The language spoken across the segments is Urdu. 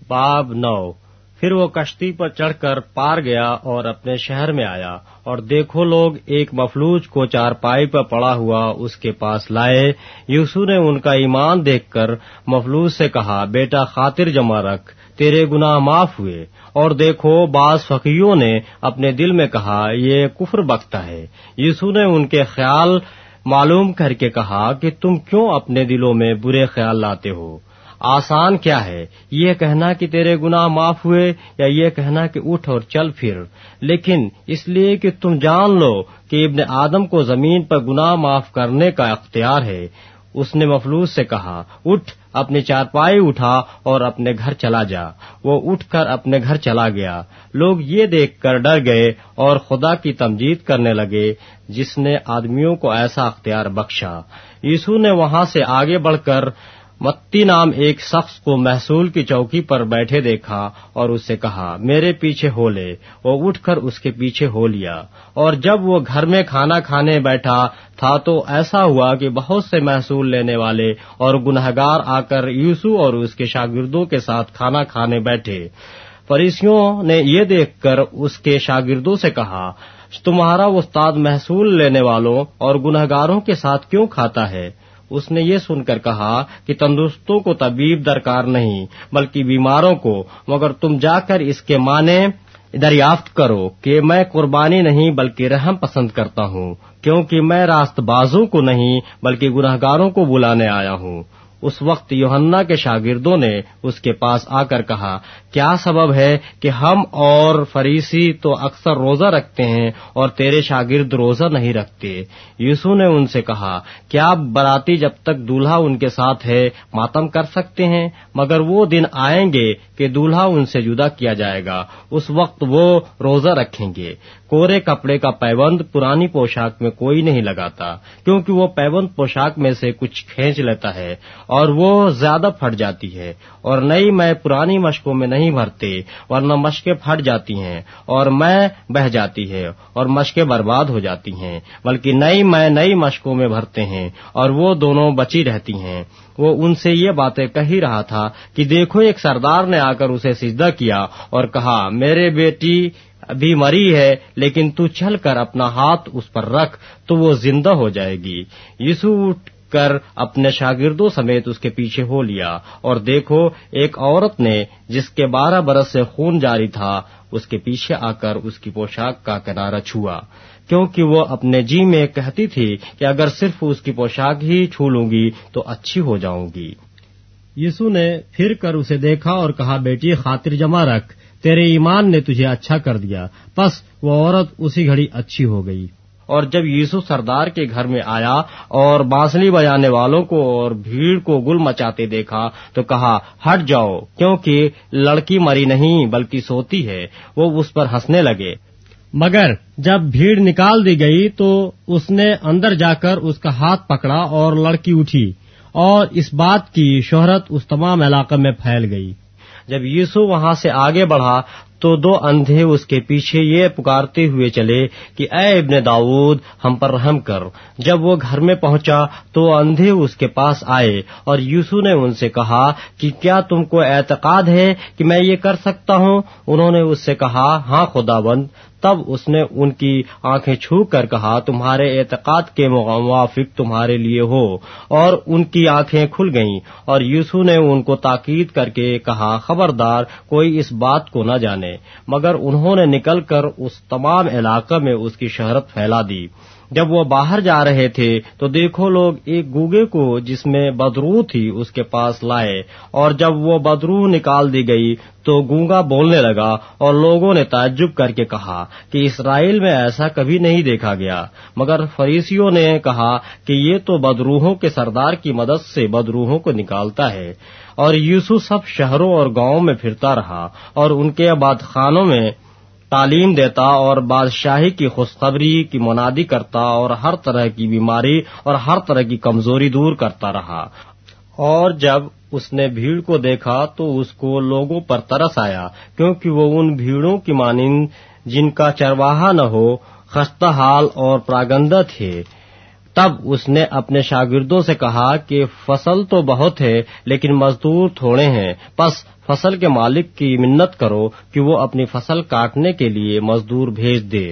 باب 9۔ پھر وہ کشتی پر چڑھ کر پار گیا اور اپنے شہر میں آیا، اور دیکھو لوگ ایک مفلوج کو چارپائی پر پڑا ہوا اس کے پاس لائے۔ یوسف نے ان کا ایمان دیکھ کر مفلوج سے کہا، بیٹا خاطر جمع رکھ، تیرے گناہ معاف ہوئے۔ اور دیکھو بعض فقیہوں نے اپنے دل میں کہا، یہ کفر بکتا ہے۔ یوسف نے ان کے خیال معلوم کر کے کہا کہ تم کیوں اپنے دلوں میں برے خیال لاتے ہو؟ آسان کیا ہے، یہ کہنا کہ تیرے گناہ معاف ہوئے، یا یہ کہنا کہ اٹھ اور چل پھر؟ لیکن اس لیے کہ تم جان لو کہ ابن آدم کو زمین پر گناہ معاف کرنے کا اختیار ہے۔ اس نے مفلوج سے کہا، اٹھ، اپنی چارپائی اٹھا اور اپنے گھر چلا جا۔ وہ اٹھ کر اپنے گھر چلا گیا۔ لوگ یہ دیکھ کر ڈر گئے اور خدا کی تمجید کرنے لگے جس نے آدمیوں کو ایسا اختیار بخشا۔ یوسف نے وہاں سے آگے بڑھ کر متی نام ایک شخص کو محصول کی چوکی پر بیٹھے دیکھا اور اس سے کہا، میرے پیچھے ہو لے۔ وہ اٹھ کر اس کے پیچھے ہو لیا۔ اور جب وہ گھر میں کھانا کھانے بیٹھا تھا تو ایسا ہوا کہ بہت سے محصول لینے والے اور گنہگار آ کر یوسف اور اس کے شاگردوں کے ساتھ کھانا کھانے بیٹھے۔ فریسیوں نے یہ دیکھ کر اس کے شاگردوں سے کہا، تمہارا استاد محصول لینے والوں اور گنہگاروں کے ساتھ کیوں کھاتا ہے؟ اس نے یہ سن کر کہا کہ تندرستوں کو طبیب درکار نہیں بلکہ بیماروں کو، مگر تم جا کر اس کے معنی دریافت کرو کہ میں قربانی نہیں بلکہ رحم پسند کرتا ہوں، کیونکہ میں راست بازوں کو نہیں بلکہ گنہگاروں کو بلانے آیا ہوں۔ اس وقت یوحنا کے شاگردوں نے اس کے پاس آ کر کہا، کیا سبب ہے کہ ہم اور فریسی تو اکثر روزہ رکھتے ہیں اور تیرے شاگرد روزہ نہیں رکھتے؟ یوسف نے ان سے کہا، کیا براتی جب تک دولہا ان کے ساتھ ہے ماتم کر سکتے ہیں؟ مگر وہ دن آئیں گے کہ دولہا ان سے جدا کیا جائے گا، اس وقت وہ روزہ رکھیں گے۔ کورے کپڑے کا پیوند پرانی پوشاک میں کوئی نہیں لگاتا، کیونکہ وہ پیوند پوشاک میں سے کچھ کھینچ لیتا ہے اور وہ زیادہ پھٹ جاتی ہے، اور نئی میں پرانی مشکوں میں نہیں بھرتے، ورنہ مشکیں پھٹ جاتی ہیں اور میں بہہ جاتی ہے اور مشکیں برباد ہو جاتی ہیں، بلکہ نئی میں نئی مشکوں میں بھرتے ہیں اور وہ دونوں بچی رہتی ہیں۔ وہ ان سے یہ باتیں کہی رہا تھا کہ دیکھو ایک سردار نے آ کر اسے سجدہ کیا اور کہا، میرے بیٹی ابھی مری ہے، لیکن تو چل کر اپنا ہاتھ اس پر رکھ تو وہ زندہ ہو جائے گی۔ یوسف اٹھ کر اپنے شاگردوں سمیت اس کے پیچھے ہو لیا، اور دیکھو ایک عورت نے جس کے 12 برس سے خون جاری تھا اس کے پیچھے آ کر اس کی پوشاک کا کنارہ چھوا، کیونکہ وہ اپنے جی میں کہتی تھی کہ اگر صرف اس کی پوشاک ہی چھو لوں گی تو اچھی ہو جاؤں گی۔ یسوع نے پھر کر اسے دیکھا اور کہا، بیٹی خاطر جمع رکھ، تیرے ایمان نے تجھے اچھا کر دیا۔ پس وہ عورت اسی گھڑی اچھی ہو گئی۔ اور جب یوسف سردار کے گھر میں آیا اور بانسری بجانے والوں کو اور بھیڑ کو گل مچاتے دیکھا تو کہا، ہٹ جاؤ، کیونکہ لڑکی مری نہیں بلکہ سوتی ہے۔ وہ اس پر ہنسنے لگے۔ مگر جب بھیڑ نکال دی گئی تو اس نے اندر جا کر اس کا ہاتھ پکڑا اور لڑکی اٹھی، اور اس بات کی شہرت اس تمام علاقے میں پھیل گئی۔ جب یوسف وہاں سے آگے بڑھا تو 2 اندھے اس کے پیچھے یہ پکارتے ہوئے چلے کہ اے ابن داؤد، ہم پر رحم کر۔ جب وہ گھر میں پہنچا تو اندھے اس کے پاس آئے، اور یوسف نے ان سے کہا کہ کیا تم کو اعتقاد ہے کہ میں یہ کر سکتا ہوں؟ انہوں نے اس سے کہا، ہاں خداوند۔ تب اس نے ان کی آنکھیں چھو کر کہا، تمہارے اعتقاد کے موافق تمہارے لیے ہو، اور ان کی آنکھیں کھل گئیں۔ اور یوسف نے ان کو تاکید کر کے کہا، خبردار کوئی اس بات کو نہ جانے۔ مگر انہوں نے نکل کر اس تمام علاقے میں اس کی شہرت پھیلا دی۔ جب وہ باہر جا رہے تھے تو دیکھو لوگ ایک گونگے کو جس میں بدروح تھی اس کے پاس لائے، اور جب وہ بدروح نکال دی گئی تو گونگا بولنے لگا، اور لوگوں نے تعجب کر کے کہا کہ اسرائیل میں ایسا کبھی نہیں دیکھا گیا۔ مگر فریسیوں نے کہا کہ یہ تو بدروحوں کے سردار کی مدد سے بدروحوں کو نکالتا ہے۔ اور یوسف سب شہروں اور گاؤں میں پھرتا رہا اور ان کے عبادت خانوں میں تعلیم دیتا اور بادشاہی کی خوشخبری کی منادی کرتا اور ہر طرح کی بیماری اور ہر طرح کی کمزوری دور کرتا رہا۔ اور جب اس نے بھیڑ کو دیکھا تو اس کو لوگوں پر ترس آیا، کیونکہ وہ ان بھیڑوں کی مانند جن کا چرواہا نہ ہو، خستہ حال اور پراگندہ تھے۔ تب اس نے اپنے شاگردوں سے کہا کہ فصل تو بہت ہے لیکن مزدور تھوڑے ہیں، پس فصل کے مالک کی منت کرو کہ وہ اپنی فصل کاٹنے کے لیے مزدور بھیج دے۔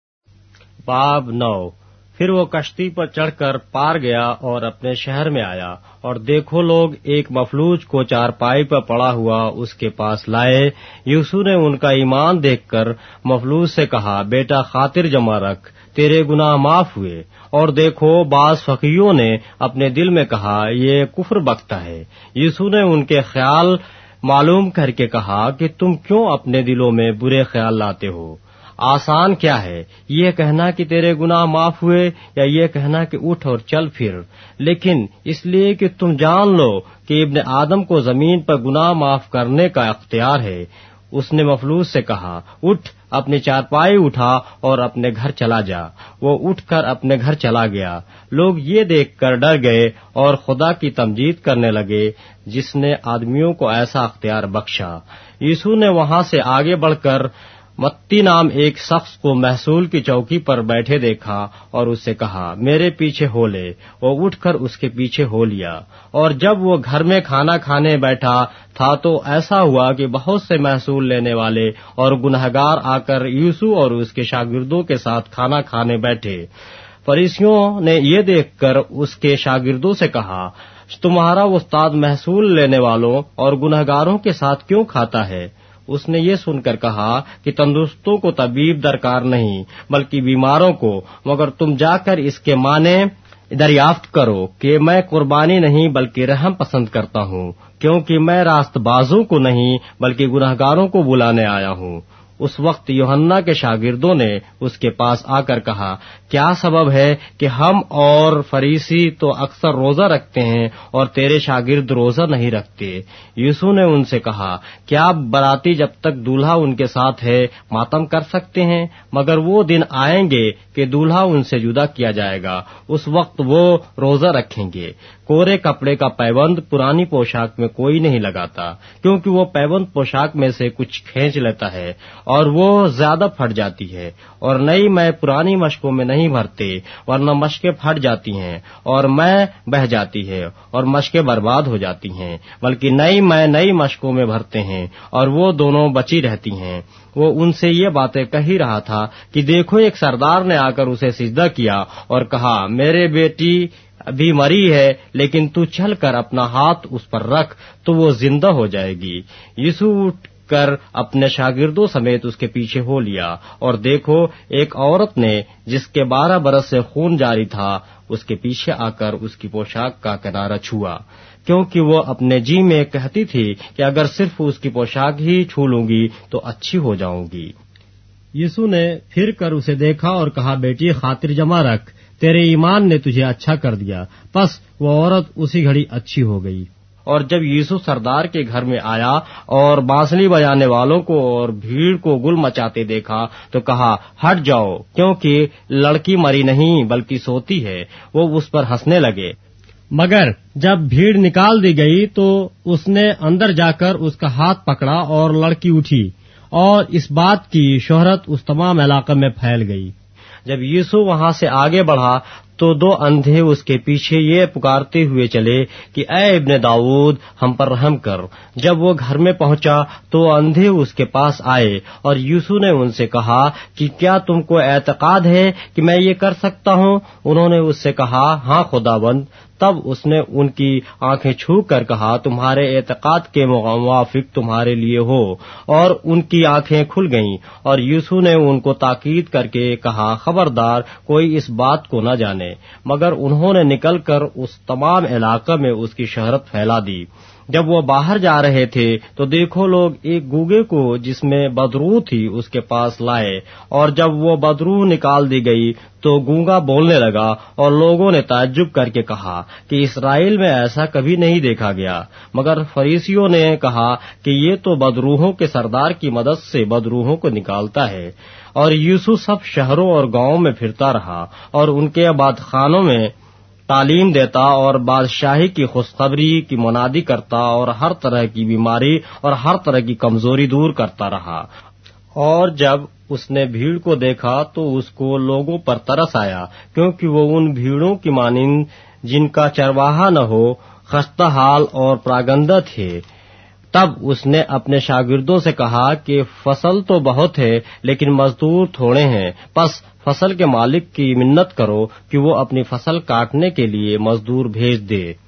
باب 9۔ پھر وہ کشتی پر چڑھ کر پار گیا اور اپنے شہر میں آیا، اور دیکھو لوگ ایک مفلوج کو چارپائی پر پڑا ہوا اس کے پاس لائے۔ یسوع نے ان کا ایمان دیکھ کر مفلوج سے کہا، بیٹا خاطر جمع رکھ، تیرے گناہ معاف ہوئے۔ اور دیکھو بعض فقیہوں نے اپنے دل میں کہا، یہ کفر بکتا ہے۔ یسوع نے ان کے خیال معلوم کر کے کہا کہ تم کیوں اپنے دلوں میں برے خیال لاتے ہو؟ آسان کیا ہے، یہ کہنا کہ تیرے گناہ معاف ہوئے، یا یہ کہنا کہ اٹھ اور چل پھر؟ لیکن اس لیے کہ تم جان لو کہ ابن آدم کو زمین پر گناہ معاف کرنے کا اختیار ہے۔ اس نے مفلوج سے کہا، اٹھ، اپنی چارپائی اٹھا اور اپنے گھر چلا جا۔ وہ اٹھ کر اپنے گھر چلا گیا۔ لوگ یہ دیکھ کر ڈر گئے اور خدا کی تمجید کرنے لگے جس نے آدمیوں کو ایسا اختیار بخشا۔ یسوع نے وہاں سے آگے بڑھ کر متی نام ایک شخص کو محصول کی چوکی پر بیٹھے دیکھا اور اس سے کہا، میرے پیچھے ہو لے۔ وہ اٹھ کر اس کے پیچھے ہو لیا۔ اور جب وہ گھر میں کھانا کھانے بیٹھا تھا تو ایسا ہوا کہ بہت سے محصول لینے والے اور گنہگار آ کر یسوع اور اس کے شاگردوں کے ساتھ کھانا کھانے بیٹھے۔ فریسیوں نے یہ دیکھ کر اس کے شاگردوں سے کہا، تمہارا استاد محصول لینے والوں اور گنہگاروں کے ساتھ کیوں کھاتا ہے؟ اس نے یہ سن کر کہا کہ تندرستوں کو طبیب درکار نہیں بلکہ بیماروں کو، مگر تم جا کر اس کے معنی دریافت کرو کہ میں قربانی نہیں بلکہ رحم پسند کرتا ہوں، کیونکہ میں راست بازوں کو نہیں بلکہ گنہگاروں کو بلانے آیا ہوں۔ اس وقت یوحنا کے شاگردوں نے اس کے پاس آ کر کہا، کیا سبب ہے کہ ہم اور فریسی تو اکثر روزہ رکھتے ہیں اور تیرے شاگرد روزہ نہیں رکھتے؟ یسوع نے ان سے کہا، کیا براتی جب تک دولہا ان کے ساتھ ہے ماتم کر سکتے ہیں؟ مگر وہ دن آئیں گے کہ دولہا ان سے جدا کیا جائے گا، اس وقت وہ روزہ رکھیں گے۔ کورے کپڑے کا پیوند پرانی پوشاک میں کوئی نہیں لگاتا، کیونکہ وہ پیوند پوشاک میں سے کچھ کھینچ لیتا ہے اور وہ زیادہ پھٹ جاتی ہے، اور نئی میں پرانی مشکوں میں نہیں بھرتے، ورنہ مشکیں پھٹ جاتی ہیں اور میں بہہ جاتی ہے اور مشکیں برباد ہو جاتی ہیں، بلکہ نئی میں نئی مشکوں میں بھرتے ہیں اور وہ دونوں بچی رہتی ہیں۔ وہ ان سے یہ باتیں کہہ ہی رہا تھا کہ دیکھو ایک سردار نے آ کر اسے سجدہ کیا اور کہا، میرے بیٹی ابھی مری ہے، لیکن تو چل کر اپنا ہاتھ اس پر رکھ تو وہ زندہ ہو جائے گی۔ یسوع اٹھ کر اپنے شاگردوں سمیت اس کے پیچھے ہو لیا، اور دیکھو ایک عورت نے جس کے 12 برس سے خون جاری تھا اس کے پیچھے آ کر اس کی پوشاک کا کنارہ چھوا، کیونکہ وہ اپنے جی میں کہتی تھی کہ اگر صرف اس کی پوشاک ہی چھو لوں گی تو اچھی ہو جاؤں گی۔ یسوع نے پھر کر اسے دیکھا اور کہا، بیٹی خاطر جمع رکھ، تیرے ایمان نے تجھے اچھا کر دیا۔ پس وہ عورت اسی گھڑی اچھی ہو گئی۔ اور جب یسوع سردار کے گھر میں آیا اور بانسری بجانے والوں کو اور بھیڑ کو گل مچاتے دیکھا تو کہا، ہٹ جاؤ، کیونکہ لڑکی مری نہیں بلکہ سوتی ہے۔ وہ اس پر ہنسنے لگے۔ مگر جب بھیڑ نکال دی گئی تو اس نے اندر جا کر اس کا ہاتھ پکڑا اور لڑکی اٹھی، اور اس بات کی شہرت اس تمام علاقے میں پھیل گئی۔ جب یسوع وہاں سے آگے بڑھا تو 2 اندھے اس کے پیچھے یہ پکارتے ہوئے چلے کہ اے ابن داؤد، ہم پر رحم کر۔ جب وہ گھر میں پہنچا تو اندھے اس کے پاس آئے، اور یسوع نے ان سے کہا کہ کیا تم کو اعتقاد ہے کہ میں یہ کر سکتا ہوں؟ انہوں نے اس سے کہا، ہاں خداوند۔ تب اس نے ان کی آنکھیں چھو کر کہا، تمہارے اعتقاد کے موافق تمہارے لیے ہو، اور ان کی آنکھیں کھل گئیں۔ اور یسوع نے ان کو تاکید کر کے کہا، خبردار کوئی اس بات کو نہ جانے۔ مگر انہوں نے نکل کر اس تمام علاقے میں اس کی شہرت پھیلا دی۔ جب وہ باہر جا رہے تھے تو دیکھو لوگ ایک گونگے کو جس میں بدروح تھی اس کے پاس لائے، اور جب وہ بدروح نکال دی گئی تو گونگا بولنے لگا، اور لوگوں نے تعجب کر کے کہا کہ اسرائیل میں ایسا کبھی نہیں دیکھا گیا۔ مگر فریسیوں نے کہا کہ یہ تو بدروحوں کے سردار کی مدد سے بدروحوں کو نکالتا ہے۔ اور یسوع سب شہروں اور گاؤں میں پھرتا رہا اور ان کے عبادت خانوں میں تعلیم دیتا اور بادشاہی کی خوشخبری کی منادی کرتا اور ہر طرح کی بیماری اور ہر طرح کی کمزوری دور کرتا رہا۔ اور جب اس نے بھیڑ کو دیکھا تو اس کو لوگوں پر ترس آیا، کیونکہ وہ ان بھیڑوں کی مانند جن کا چرواہا نہ ہو، خستہ حال اور پراگندہ تھے۔ تب اس نے اپنے شاگردوں سے کہا کہ فصل تو بہت ہے لیکن مزدور تھوڑے ہیں، پس فصل کے مالک کی منت کرو کہ وہ اپنی فصل کاٹنے کے لیے مزدور بھیج دے۔